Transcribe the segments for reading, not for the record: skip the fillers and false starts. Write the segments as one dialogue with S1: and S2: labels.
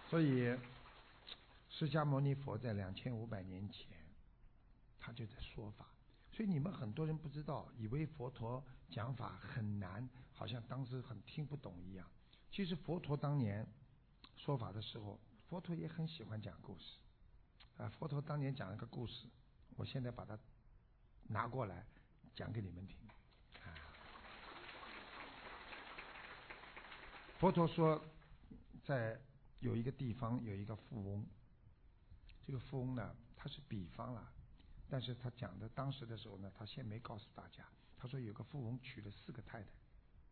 S1: 所以释迦牟尼佛在2500年前他就在说法，所以你们很多人不知道，以为佛陀讲法很难，好像当时很听不懂一样。其实佛陀当年说法的时候，佛陀也很喜欢讲故事啊。佛陀当年讲了个故事，我现在把它拿过来讲给你们听啊。佛陀说，在有一个地方有一个富翁，这个富翁呢，他是比方了，但是他讲的当时的时候呢，他先没告诉大家。他说有个富翁娶了4个太太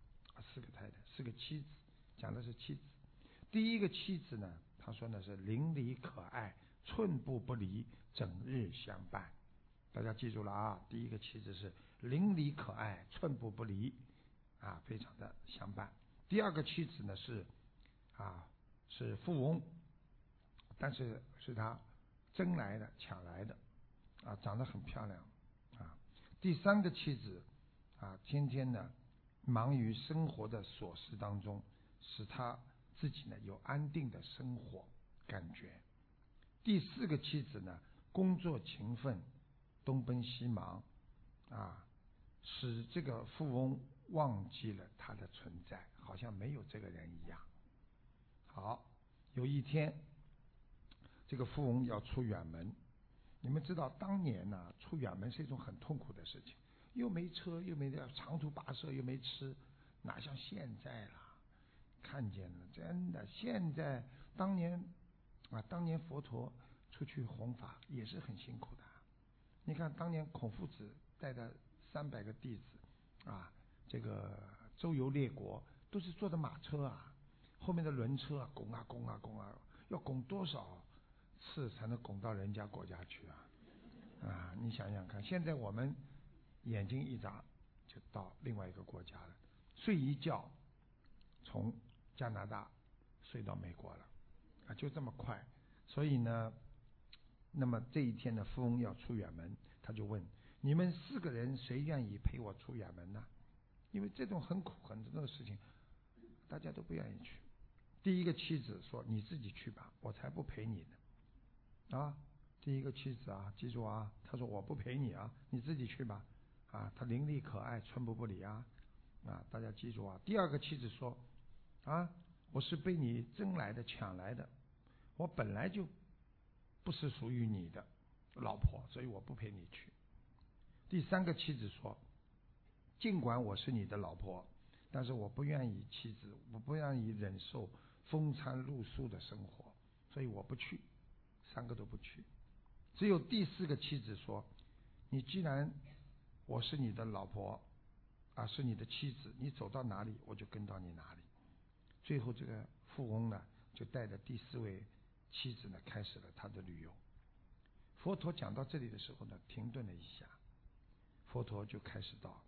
S1: ，4个妻子，讲的是妻子。第一个妻子呢，他说呢是伶俐可爱，寸步不离，整日相伴。大家记住了啊，第一个妻子是伶俐可爱，寸步不离啊，非常的相伴。第二个妻子呢是富翁，但是是他争来的抢来的啊，长得很漂亮啊。第三个妻子啊，天天呢忙于生活的琐事当中，使他自己呢有安定的生活感觉。第4个妻子呢，工作勤奋，东奔西忙啊，使这个富翁忘记了他的存在，好像没有这个人一样。好，有一天这个富翁要出远门，你们知道当年呢出远门是一种很痛苦的事情，又没车，又没长途跋涉，又没吃，哪像现在了，看见了，真的，现在当年佛陀出去弘法也是很辛苦的。你看当年孔夫子带的300个弟子啊，这个周游列国，都是坐的马车啊，后面的轮车啊，拱啊拱啊拱啊，要拱多少次才能拱到人家国家去啊？你想想看，现在我们眼睛一眨就到另外一个国家了，睡一觉从加拿大睡到美国了啊，就这么快。所以呢，那么这一天呢，富翁要出远门，他就问：你们4个人谁愿意陪我出远门呢？因为这种很苦很重的事情，大家都不愿意去。第一个妻子说：你自己去吧，我才不陪你呢啊！第一个妻子啊，记住啊，他说我不陪你啊，你自己去吧啊！他伶俐可爱，寸步不离啊！大家记住啊！第二个妻子说：啊，我是被你争来的抢来的，我本来就不是属于你的老婆，所以我不陪你去。第三个妻子说：尽管我是你的老婆，但是我不愿意我不愿意忍受风餐露宿的生活，所以我不去。3个都不去。只有第4个妻子说：你既然我是你的老婆啊，是你的妻子，你走到哪里我就跟到你哪里。最后这个富翁呢，就带着第4位妻子呢，开始了他的旅游。佛陀讲到这里的时候呢，停顿了一下，佛陀就开始道：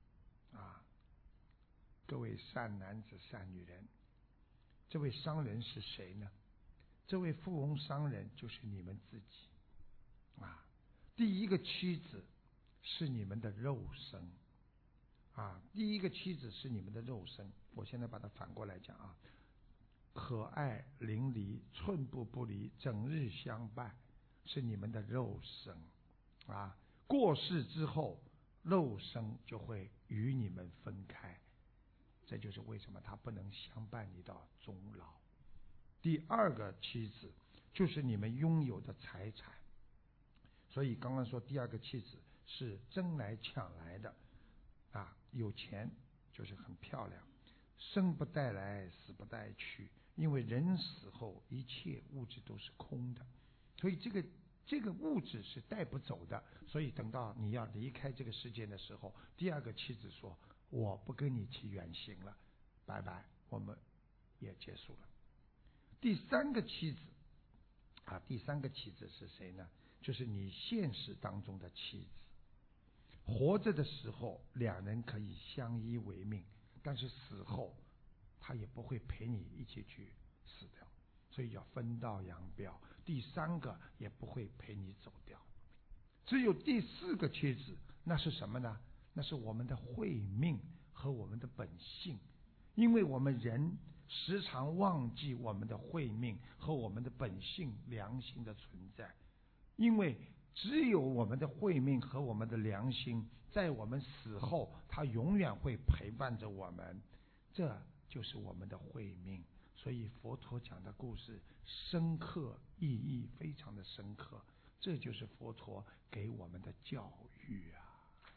S1: 各位善男子善女人，这位商人是谁呢？这位富翁商人就是你们自己第一个妻子是你们的肉身第一个妻子是你们的肉身。我现在把它反过来讲可爱伶俐，寸步不离，整日相伴，是你们的肉身过世之后，肉身就会与你们分开，这就是为什么他不能相伴你到终老。第2个妻子就是你们拥有的财产，所以刚刚说第2个妻子是争来抢来的有钱就是很漂亮，生不带来死不带去，因为人死后一切物质都是空的，所以这个物质是带不走的，所以等到你要离开这个世界的时候，第2个妻子说：我不跟你去远行了，拜拜，我们也结束了。第3个妻子第3个妻子是谁呢？就是你现实当中的妻子。活着的时候2人可以相依为命，但是死后他也不会陪你一起去死掉，所以要分道扬镳。第3个也不会陪你走掉。只有第4个妻子，那是什么呢？那是我们的慧命和我们的本性。因为我们人时常忘记我们的慧命和我们的本性良心的存在，因为只有我们的慧命和我们的良心在我们死后，它永远会陪伴着我们，这就是我们的慧命。所以佛陀讲的故事深刻，意义非常的深刻，这就是佛陀给我们的教育啊。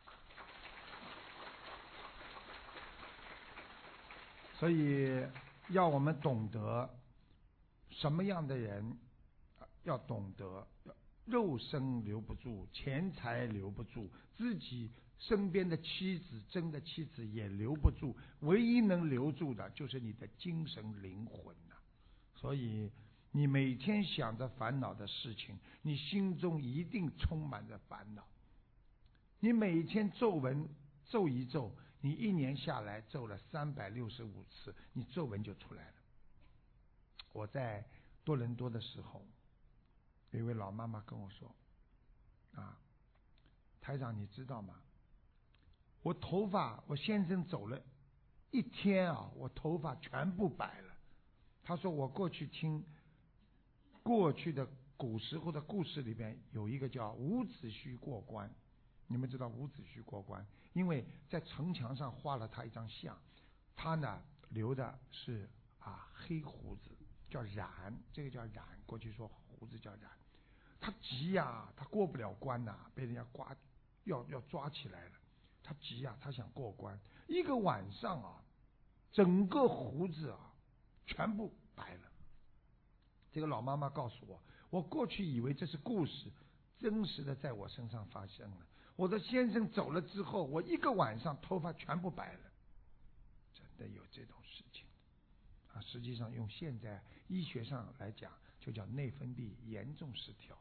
S1: 所以要我们懂得什么样的人，要懂得肉身留不住，钱财留不住，自己身边的妻子，真的妻子也留不住，唯一能留住的就是你的精神灵魂呐。所以你每天想着烦恼的事情，你心中一定充满着烦恼。你每天咒文咒一咒，你一年下来咒了365次，你咒文就出来了。我在多伦多的时候，有一位老妈妈跟我说啊，台长你知道吗，我头发，我先生走了一天啊，我头发全部白了。他说我过去听过去的古时候的故事里边有一个叫伍子胥过关，你们知道伍子胥过关，因为在城墙上画了他一张像，他呢留的是黑胡子，叫染，这个叫染，过去说胡子叫染。他急呀，他过不了关呐，被人家要抓起来了。他急呀，他想过关，一个晚上啊，整个胡子啊全部白了。这个老妈妈告诉我，我过去以为这是故事，真实的在我身上发生了。我的先生走了之后，我一个晚上头发全部白了，真的有这种事情啊！实际上用现在医学上来讲，就叫内分泌严重失调，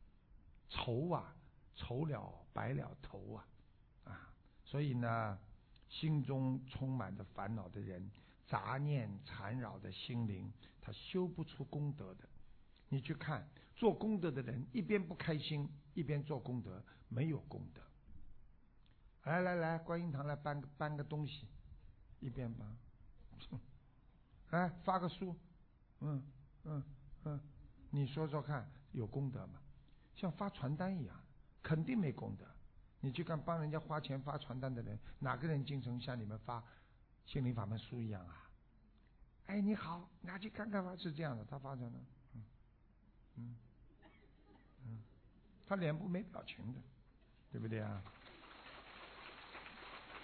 S1: 愁了白了头啊！所以呢，心中充满着烦恼的人，杂念缠绕的心灵，他修不出功德的。你去看做功德的人，一边不开心一边做功德，没有功德。来，观音堂来搬个东西，一边搬，来发个书，你说说看，有功德吗？像发传单一样，肯定没功德。你去看帮人家花钱发传单的人，哪个人精神像你们发心灵法门书一样啊？哎，你好，拿去看看吧，是这样的，他发传单，他脸部没表情的，对不对啊？